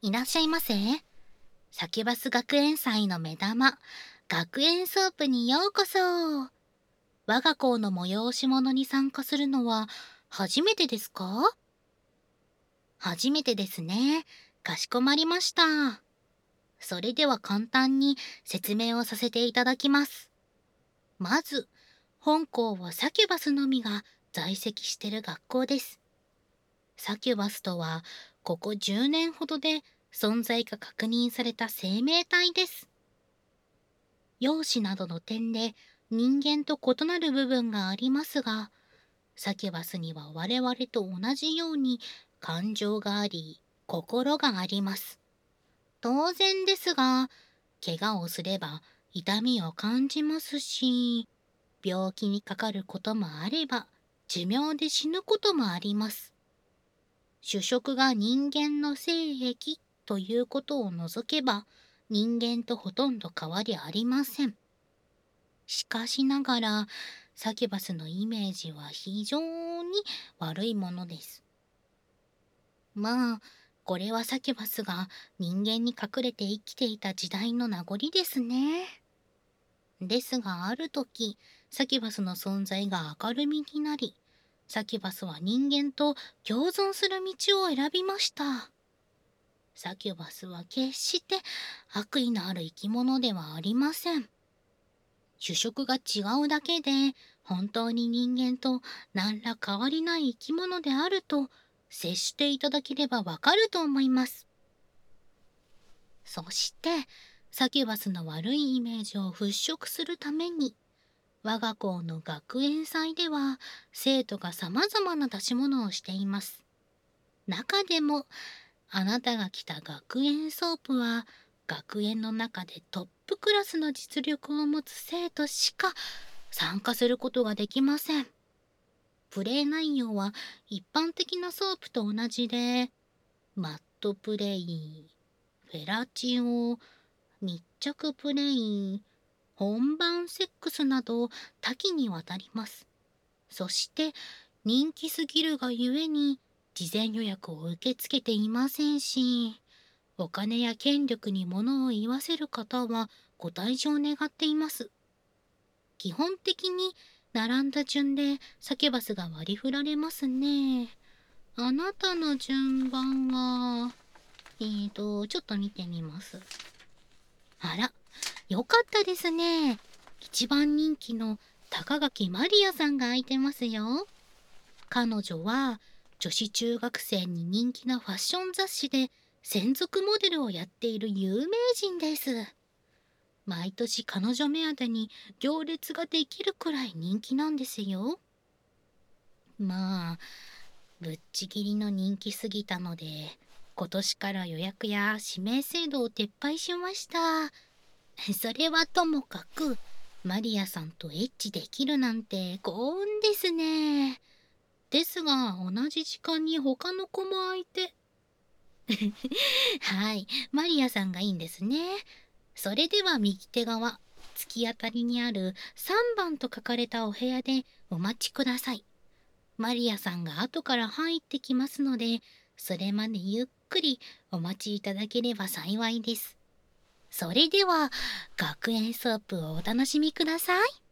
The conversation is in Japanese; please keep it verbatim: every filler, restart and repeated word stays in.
いらっしゃいませ。サキュバス学園祭の目玉、学園ソープにようこそ。我が校の催し物に参加するのは初めてですか？初めてですね。かしこまりました。それでは簡単に説明をさせていただきます。まず、本校はサキュバスのみが在籍している学校です。サキュバスとは、ここじゅうねんほどで存在が確認された生命体です。容姿などの点で人間と異なる部分がありますが、サキュバスには我々と同じように感情があり、心があります。当然ですが、怪我をすれば痛みを感じますし、病気にかかることもあれば、寿命で死ぬこともあります。主食が人間の精液ということを除けば、人間とほとんど変わりありません。しかしながら、サキュバスのイメージは非常に悪いものです。まあ、これはサキュバスが人間に隠れて生きていた時代の名残ですね。ですがある時、サキュバスの存在が明るみになり、サキュバスは人間と共存する道を選びました。サキュバスは決して悪意のある生き物ではありません。主食が違うだけで、本当に人間と何ら変わりない生き物であると接していただければわかると思います。そして、サキュバスの悪いイメージを払拭するために、我が校の学園祭では生徒が様々な出し物をしています。中でも、あなたが来た学園ソープは学園の中でトップクラスの実力を持つ生徒しか参加することができません。プレイ内容は一般的なソープと同じで、マットプレイ、フェラチオ、密着プレイ、本番セックスなど多岐にわたります。そして人気すぎるがゆえに事前予約を受け付けていませんし、お金や権力に物を言わせる方はご退場願っています。基本的に並んだ順でサキュバスが割り振られますね。あなたの順番は、えーと、ちょっと見てみます。あら、よかったですね。一番人気の高垣マリアさんが空いてますよ。彼女は女子中学生に人気なファッション雑誌で専属モデルをやっている有名人です。毎年彼女目当てに行列ができるくらい人気なんですよ。まあ、ぶっちぎりの人気すぎたので、今年から予約や指名制度を撤廃しました。それはともかく、マリアさんとエッチできるなんて幸運ですね。ですが、同じ時間に他の子も空いて。はい、マリアさんがいいんですね。それでは右手側、突き当たりにあるさんばんと書かれたお部屋でお待ちください。マリアさんが後から入ってきますので、それまでゆっくりお待ちいただければ幸いです。それでは、学園ソープをお楽しみください。